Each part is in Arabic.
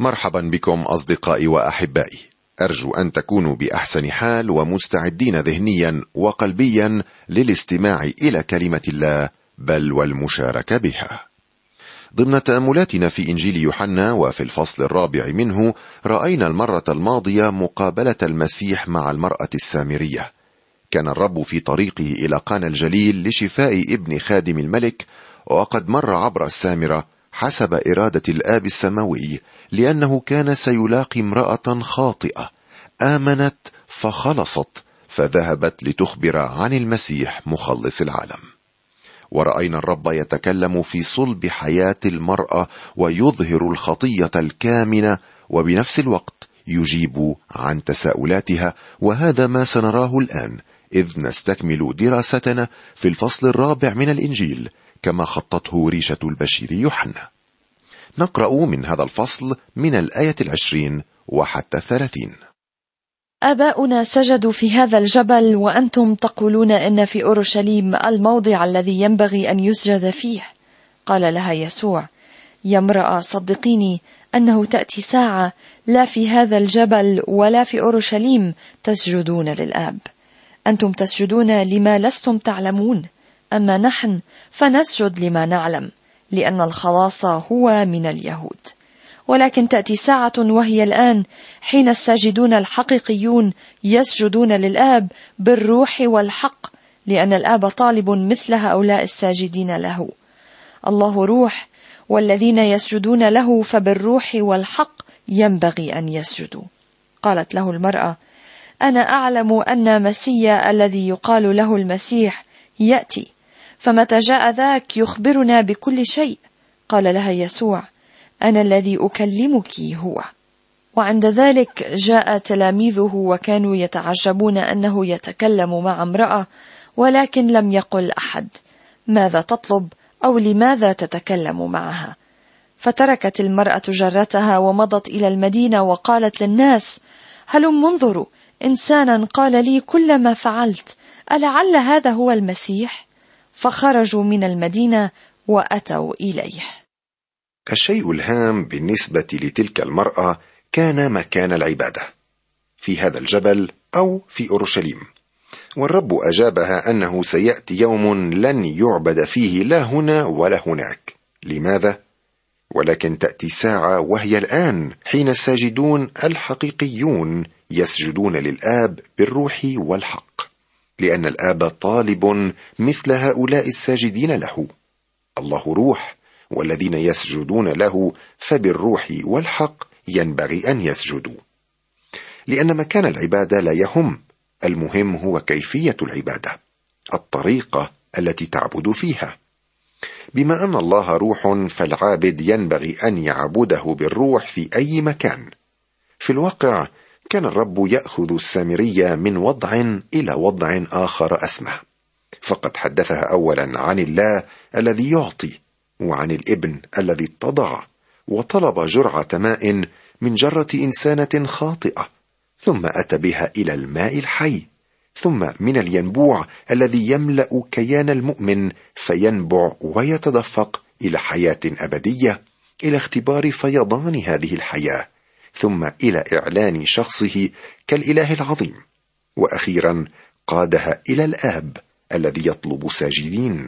مرحبا بكم أصدقائي وأحبائي، أرجو أن تكونوا بأحسن حال ومستعدين ذهنيا وقلبيا للاستماع إلى كلمة الله بل والمشاركة بها. ضمن تأملاتنا في إنجيل يوحنا وفي الفصل الرابع منه، رأينا المرة الماضية مقابلة المسيح مع المرأة السامرية. كان الرب في طريقه إلى قانا الجليل لشفاء ابن خادم الملك، وقد مر عبر السامرة حسب إرادة الآب السماوي، لأنه كان سيلاقي امرأة خاطئة آمنت فخلصت، فذهبت لتخبر عن المسيح مخلص العالم. ورأينا الرب يتكلم في صلب حياة المرأة ويظهر الخطية الكامنة، وبنفس الوقت يجيب عن تساؤلاتها، وهذا ما سنراه الآن إذ نستكمل دراستنا في الفصل الرابع من الإنجيل كما خطته ريشة البشير يوحنا. نقرأ من هذا الفصل من الآية 20 وحتى 30. آباؤنا سجدوا في هذا الجبل وأنتم تقولون إن في أورشليم الموضع الذي ينبغي أن يسجد فيه. قال لها يسوع: يا امرأة، صدقيني أنه تأتي ساعة لا في هذا الجبل ولا في أورشليم تسجدون للآب. أنتم تسجدون لما لستم تعلمون، أما نحن فنسجد لما نعلم، لأن الخلاص هو من اليهود. ولكن تأتي ساعة وهي الآن حين الساجدون الحقيقيون يسجدون للآب بالروح والحق، لأن الآب طالب مثل هؤلاء الساجدين له. الله روح، والذين يسجدون له فبالروح والحق ينبغي أن يسجدوا. قالت له المرأة: أنا أعلم أن مسيا الذي يقال له المسيح يأتي، فمتى جاء ذاك يخبرنا بكل شيء. قال لها يسوع: أنا الذي أكلمك هو. وعند ذلك جاء تلاميذه وكانوا يتعجبون أنه يتكلم مع امرأة، ولكن لم يقل أحد: ماذا تطلب؟ أو لماذا تتكلم معها؟ فتركت المرأة جرتها ومضت إلى المدينة وقالت للناس: هلم انظروا، إنسانا قال لي كل ما فعلت، ألعل هذا هو المسيح؟ فخرجوا من المدينة وأتوا إليه. الشيء الهام بالنسبة لتلك المرأة كان مكان العبادة، في هذا الجبل أو في أورشليم. والرب أجابها أنه سيأتي يوم لن يعبد فيه لا هنا ولا هناك. لماذا؟ ولكن تأتي ساعة وهي الآن حين الساجدون الحقيقيون يسجدون للآب بالروح والحق، لأن الآب طالب مثل هؤلاء الساجدين له. الله روح، والذين يسجدون له فبالروح والحق ينبغي أن يسجدوا. لأن مكان العبادة لا يهم، المهم هو كيفية العبادة، الطريقة التي تعبد فيها. بما أن الله روح فالعابد ينبغي أن يعبده بالروح في أي مكان. في الواقع كان الرب يأخذ السامرية من وضع إلى وضع آخر أسمى، فقد حدثها أولا عن الله الذي يعطي، وعن الابن الذي اتضع وطلب جرعة ماء من جرة إنسانة خاطئة، ثم أتى بها إلى الماء الحي، ثم من الينبوع الذي يملأ كيان المؤمن فينبع ويتدفق إلى حياة أبدية، إلى اختبار فيضان هذه الحياة، ثم إلى إعلان شخصه كالإله العظيم، وأخيرا قادها إلى الآب الذي يطلب ساجدين.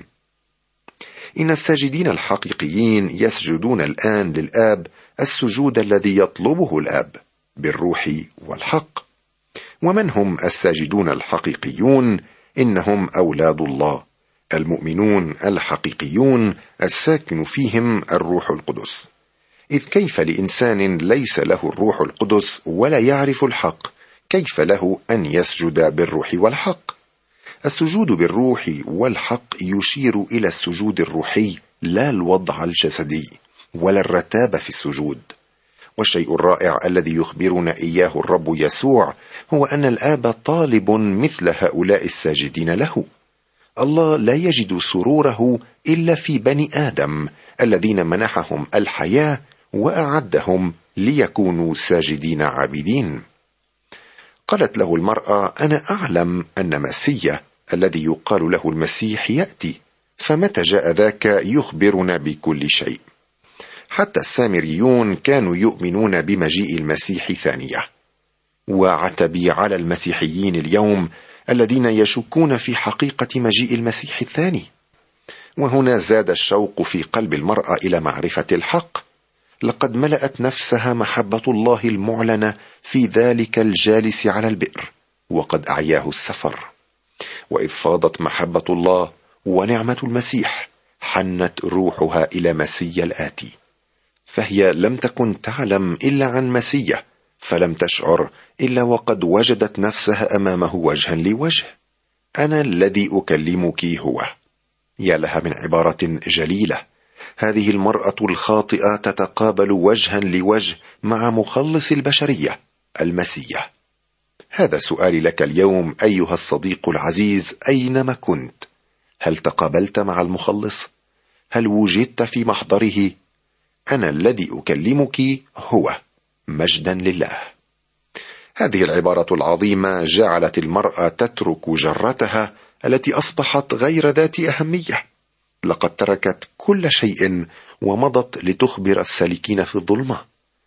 إن الساجدين الحقيقيين يسجدون الآن للآب السجود الذي يطلبه الآب بالروح والحق. ومن هم الساجدون الحقيقيون؟ إنهم أولاد الله، المؤمنون الحقيقيون الساكن فيهم الروح القدس. إذ كيف لإنسان ليس له الروح القدس ولا يعرف الحق، كيف له أن يسجد بالروح والحق؟ السجود بالروح والحق يشير إلى السجود الروحي، لا الوضع الجسدي ولا الرتابة في السجود. والشيء الرائع الذي يخبرنا إياه الرب يسوع هو أن الآب طالب مثل هؤلاء الساجدين له. الله لا يجد سروره إلا في بني آدم الذين منحهم الحياة وأعدهم ليكونوا ساجدين عابدين. قالت له المرأة: أنا أعلم أن مسيا الذي يقال له المسيح يأتي، فمتى جاء ذاك يخبرنا بكل شيء. حتى السامريون كانوا يؤمنون بمجيء المسيح ثانية. وعتبي على المسيحيين اليوم الذين يشكون في حقيقة مجيء المسيح الثاني. وهنا زاد الشوق في قلب المرأة إلى معرفة الحق. لقد ملأت نفسها محبة الله المعلنة في ذلك الجالس على البئر، وقد أعياه السفر. وإذ فاضت محبة الله ونعمة المسيح، حنت روحها إلى مسيا الآتي، فهي لم تكن تعلم إلا عن مسيا، فلم تشعر إلا وقد وجدت نفسها أمامه وجها لوجه. أنا الذي أكلمك هو. يا لها من عبارة جليلة. هذه المرأة الخاطئة تتقابل وجها لوجه مع مخلص البشرية المسيح. هذا سؤالي لك اليوم أيها الصديق العزيز، أينما كنت. هل تقابلت مع المخلص؟ هل وجدت في محضره؟ أنا الذي أكلمك هو. مجدا لله. هذه العبارة العظيمة جعلت المرأة تترك جرتها التي أصبحت غير ذات أهمية. لقد تركت كل شيء ومضت لتخبر السالكين في الظلمة.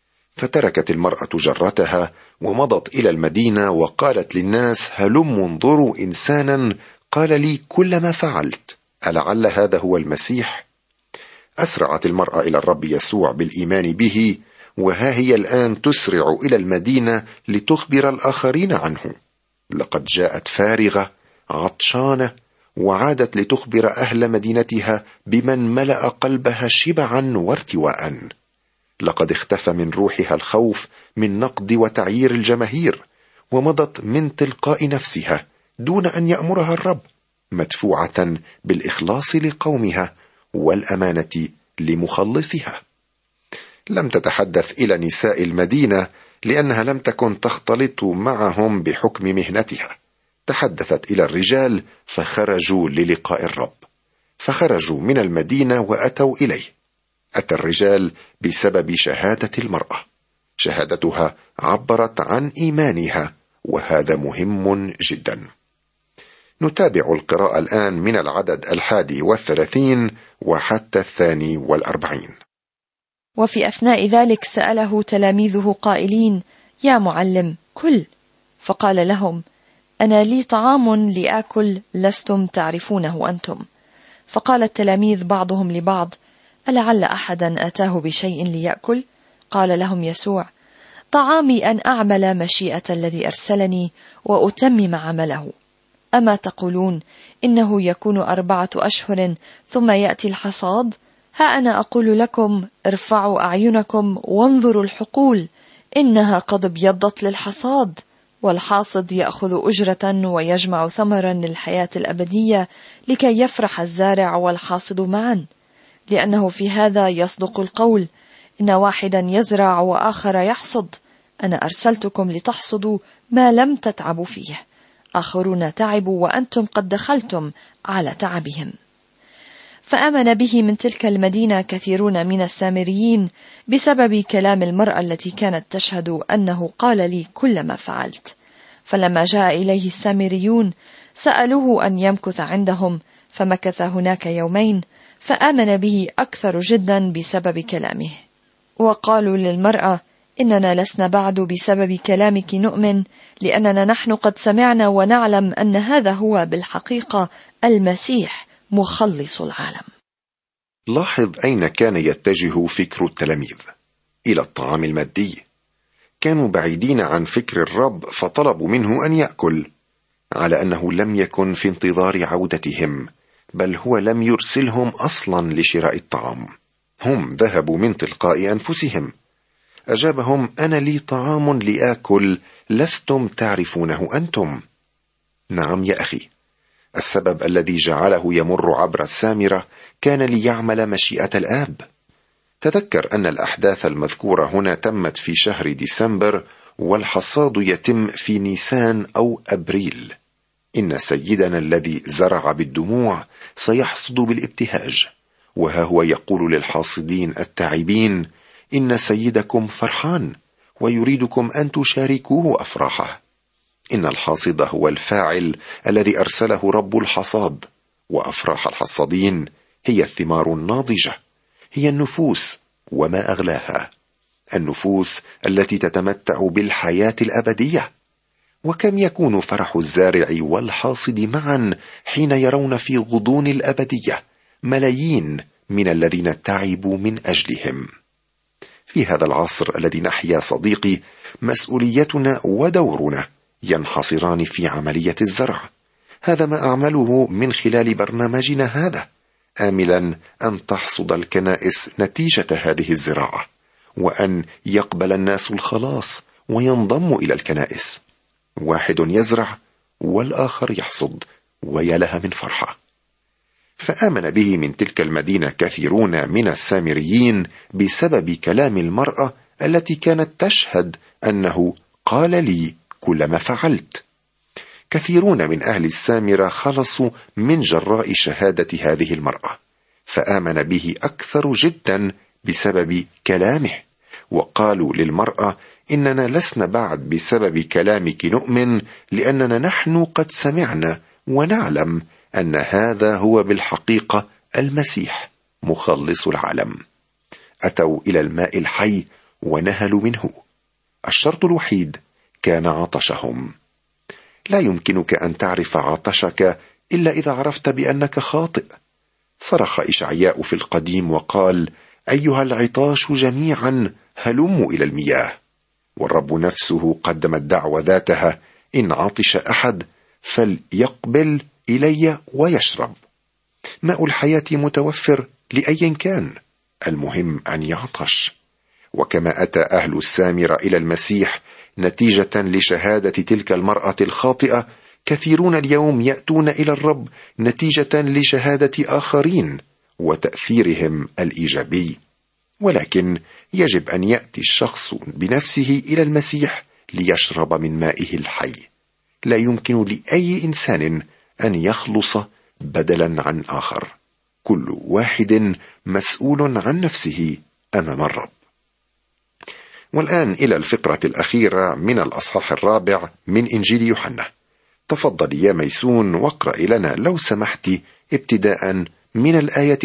فتركت المرأة جرتها ومضت إلى المدينة وقالت للناس: هلم انظروا إنسانا قال لي كل ما فعلت، ألعل هذا هو المسيح؟ أسرعت المرأة إلى الرب يسوع بالإيمان به، وها هي الآن تسرع إلى المدينة لتخبر الآخرين عنه. لقد جاءت فارغة عطشانة، وعادت لتخبر أهل مدينتها بمن ملأ قلبها شبعا وارتواء. لقد اختفى من روحها الخوف من نقد وتعيير الجماهير، ومضت من تلقاء نفسها دون أن يأمرها الرب، مدفوعة بالإخلاص لقومها والأمانة لمخلصها. لم تتحدث إلى نساء المدينة لأنها لم تكن تختلط معهم بحكم مهنتها. تحدثت إلى الرجال فخرجوا للقاء الرب. فخرجوا من المدينة وأتوا إليه. أتى الرجال بسبب شهادة المرأة. شهادتها عبرت عن إيمانها، وهذا مهم جدا. نتابع القراءة الآن من العدد 31 وحتى 42. وفي أثناء ذلك سأله تلاميذه قائلين: يا معلم، كل. فقال لهم: أنا لي طعام لآكل لستم تعرفونه أنتم. فقال التلاميذ بعضهم لبعض: ألعل أحدا أتاه بشيء ليأكل؟ قال لهم يسوع: طعامي أن أعمل مشيئة الذي أرسلني وأتمم عمله. أما تقولون إنه يكون 4 أشهر ثم يأتي الحصاد؟ ها أنا أقول لكم: ارفعوا أعينكم وانظروا الحقول، إنها قد ابيضت للحصاد، والحاصد يأخذ أجرة ويجمع ثمرا للحياة الأبدية، لكي يفرح الزارع والحاصد معا. لأنه في هذا يصدق القول: إن واحدا يزرع وآخر يحصد. أنا أرسلتكم لتحصدوا ما لم تتعبوا فيه. آخرون تعبوا وأنتم قد دخلتم على تعبهم. فآمن به من تلك المدينة كثيرون من السامريين بسبب كلام المرأة التي كانت تشهد أنه قال لي كل ما فعلت. فلما جاء إليه السامريون سألوه أن يمكث عندهم، فمكث هناك 2 يوم، فآمن به أكثر جدا بسبب كلامه. وقالوا للمرأة: إننا لسنا بعد بسبب كلامك نؤمن، لأننا نحن قد سمعنا ونعلم أن هذا هو بالحقيقة المسيح مخلص العالم. لاحظ أين كان يتجه فكر التلاميذ: إلى الطعام المادي. كانوا بعيدين عن فكر الرب، فطلبوا منه أن يأكل، على أنه لم يكن في انتظار عودتهم، بل هو لم يرسلهم أصلا لشراء الطعام. هم ذهبوا من تلقاء أنفسهم. أجابهم: أنا لي طعام لآكل لستم تعرفونه أنتم. نعم يا أخي، السبب الذي جعله يمر عبر السامرة كان ليعمل مشيئة الآب. تذكر أن الأحداث المذكورة هنا تمت في شهر ديسمبر، والحصاد يتم في نيسان أو أبريل. إن سيدنا الذي زرع بالدموع سيحصد بالابتهاج، وها هو يقول للحاصدين التعبين: إن سيدكم فرحان ويريدكم أن تشاركوه أفراحه. إن الحاصد هو الفاعل الذي أرسله رب الحصاد، وأفراح الحصادين هي الثمار الناضجة، هي النفوس وما أغلاها، النفوس التي تتمتع بالحياة الأبدية. وكم يكون فرح الزارع والحاصد معا حين يرون في غضون الأبدية ملايين من الذين تعبوا من أجلهم. في هذا العصر الذي نحيا صديقي، مسؤوليتنا ودورنا ينحصران في عملية الزرع. هذا ما أعمله من خلال برنامجنا هذا، آملا أن تحصد الكنائس نتيجة هذه الزراعة، وأن يقبل الناس الخلاص وينضموا إلى الكنائس. واحد يزرع والآخر يحصد، ويا لها من فرحة. فآمن به من تلك المدينة كثيرون من السامريين بسبب كلام المرأة التي كانت تشهد أنه قال لي كل ما فعلت. كثيرون من أهل السامرة خلصوا من جراء شهادة هذه المرأة، فآمن به أكثر جدا بسبب كلامه، وقالوا للمرأة: إننا لسنا بعد بسبب كلامك نؤمن، لأننا نحن قد سمعنا ونعلم أن هذا هو بالحقيقة المسيح مخلص العالم. أتوا إلى الماء الحي ونهلوا منه. الشرط الوحيد كان عطشهم. لا يمكنك أن تعرف عطشك إلا إذا عرفت بأنك خاطئ. صرخ إشعياء في القديم وقال: أيها العطاش جميعا هلموا إلى المياه. والرب نفسه قدم الدعوة ذاتها: إن عطش أحد فليقبل إلي ويشرب. ماء الحياة متوفر لأي كان، المهم أن يعطش. وكما أتى أهل السامرة إلى المسيح نتيجة لشهادة تلك المرأة الخاطئة، كثيرون اليوم يأتون إلى الرب نتيجة لشهادة آخرين وتأثيرهم الإيجابي. ولكن يجب أن يأتي الشخص بنفسه إلى المسيح ليشرب من مائه الحي. لا يمكن لأي إنسان أن يخلص بدلا عن آخر. كل واحد مسؤول عن نفسه أمام الرب. والآن إلى الفقرة الأخيرة من الأصحاح 4 من إنجيل يوحنا. تفضل يا ميسون واقرأ لنا لو سمحت ابتداء من الآية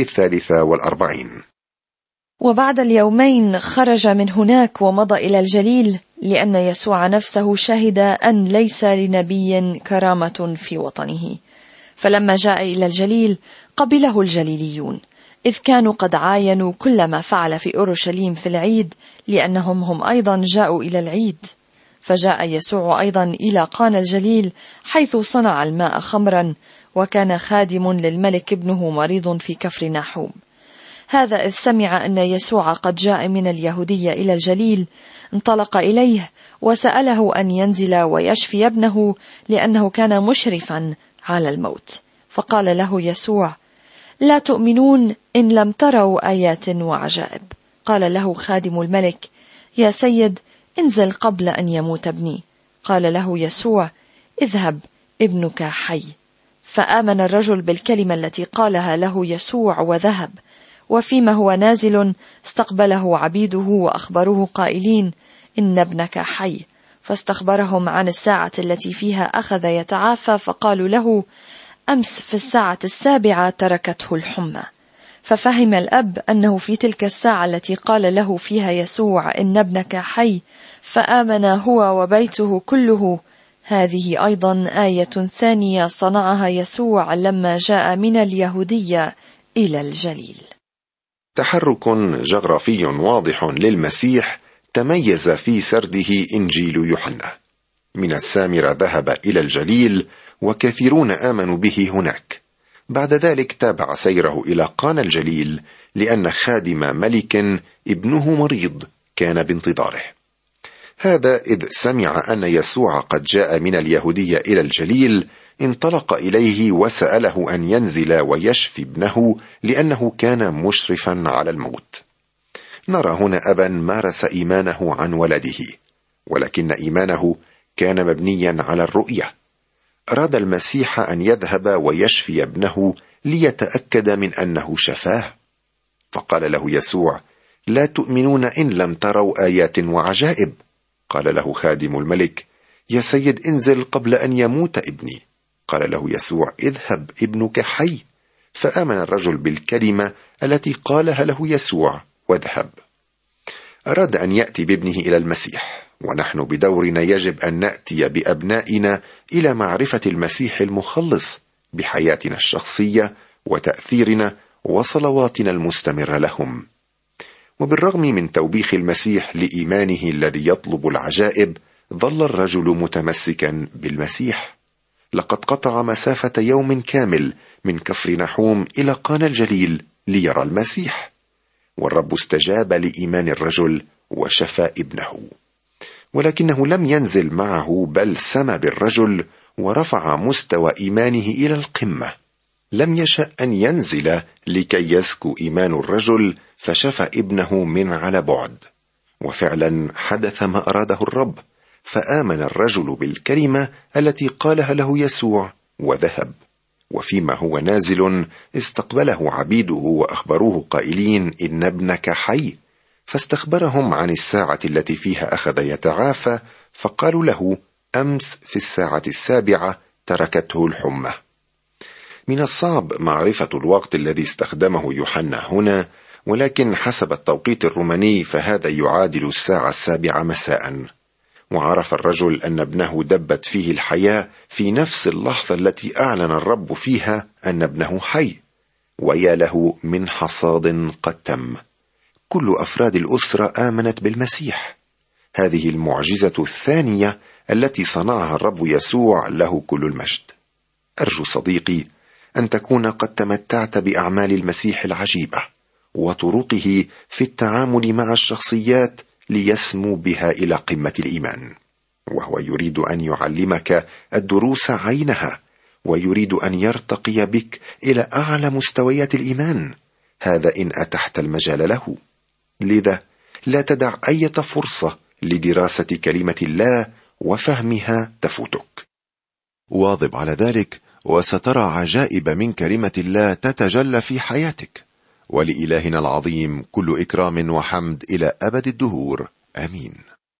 43. وبعد اليومين خرج من هناك ومضى إلى الجليل، لأن يسوع نفسه شهد أن ليس لنبي كرامة في وطنه. فلما جاء إلى الجليل قبله الجليليون، إذ كانوا قد عاينوا كل ما فعل في أورشليم في العيد، لأنهم هم أيضا جاءوا إلى العيد. فجاء يسوع أيضا إلى قانا الجليل، حيث صنع الماء خمرا، وكان خادم للملك ابنه مريض في كفر ناحوم. هذا إذ سمع أن يسوع قد جاء من اليهودية إلى الجليل، انطلق إليه وسأله أن ينزل ويشفي ابنه، لأنه كان مشرفا على الموت. فقال له يسوع: لا تؤمنون إن لم تروا آيات وعجائب. قال له خادم الملك: يا سيد، انزل قبل أن يموت ابني. قال له يسوع: اذهب، ابنك حي. فآمن الرجل بالكلمة التي قالها له يسوع وذهب. وفيما هو نازل استقبله عبيده وأخبروه قائلين: إن ابنك حي. فاستخبرهم عن الساعة التي فيها أخذ يتعافى، فقالوا له: أمس في الساعة 7 تركته الحمى. ففهم الأب أنه في تلك الساعة التي قال له فيها يسوع: إن ابنك حي، فآمن هو وبيته كله. هذه أيضا آية ثانية صنعها يسوع لما جاء من اليهودية إلى الجليل. تحرك جغرافي واضح للمسيح تميز في سرده إنجيل يوحنا. من السامرة ذهب إلى الجليل، وكثيرون آمنوا به هناك. بعد ذلك تابع سيره إلى قانا الجليل، لأن خادم ملك ابنه مريض كان بانتظاره. هذا إذ سمع أن يسوع قد جاء من اليهودية إلى الجليل، انطلق إليه وسأله أن ينزل ويشفي ابنه، لأنه كان مشرفا على الموت. نرى هنا أبا مارس إيمانه عن ولده، ولكن إيمانه كان مبنيا على الرؤية. أراد المسيح أن يذهب ويشفي ابنه ليتأكد من أنه شفاه. فقال له يسوع: لا تؤمنون إن لم تروا آيات وعجائب. قال له خادم الملك: يا سيد، انزل قبل أن يموت ابني. قال له يسوع: اذهب، ابنك حي. فآمن الرجل بالكلمة التي قالها له يسوع وذهب. أراد أن يأتي بابنه إلى المسيح، ونحن بدورنا يجب أن نأتي بأبنائنا إلى معرفة المسيح المخلص بحياتنا الشخصية وتأثيرنا وصلواتنا المستمرة لهم. وبالرغم من توبيخ المسيح لإيمانه الذي يطلب العجائب، ظل الرجل متمسكا بالمسيح. لقد قطع مسافة يوم كامل من كفر نحوم إلى قانا الجليل ليرى المسيح، والرب استجاب لإيمان الرجل وشفى ابنه. ولكنه لم ينزل معه، بل سمى بالرجل ورفع مستوى إيمانه إلى القمة. لم يشأ أن ينزل لكي يزكو إيمان الرجل، فشفى ابنه من على بعد. وفعلا حدث ما أراده الرب، فآمن الرجل بالكلمة التي قالها له يسوع وذهب. وفيما هو نازل استقبله عبيده وأخبروه قائلين: إن ابنك حي. فاستخبرهم عن الساعة التي فيها أخذ يتعافى، فقالوا له: أمس في الساعة 7 تركته الحمى. من الصعب معرفة الوقت الذي استخدمه يوحنا هنا، ولكن حسب التوقيت الروماني فهذا يعادل 7 مساء. وعرف الرجل أن ابنه دبت فيه الحياة في نفس اللحظة التي أعلن الرب فيها أن ابنه حي. ويا له من حصاد قد تم. كل أفراد الأسرة آمنت بالمسيح. هذه المعجزة الثانية التي صنعها الرب يسوع، له كل المجد. أرجو صديقي أن تكون قد تمتعت بأعمال المسيح العجيبة وطرقه في التعامل مع الشخصيات ليسمو بها إلى قمة الإيمان. وهو يريد أن يعلمك الدروس عينها، ويريد أن يرتقي بك إلى أعلى مستويات الإيمان، هذا إن أتحت المجال له. لذا لا تدع أي فرصة لدراسة كلمة الله وفهمها تفوتك. واظب على ذلك، وسترى عجائب من كلمة الله تتجلى في حياتك. ولإلهنا العظيم كل إكرام وحمد إلى أبد الدهور. آمين.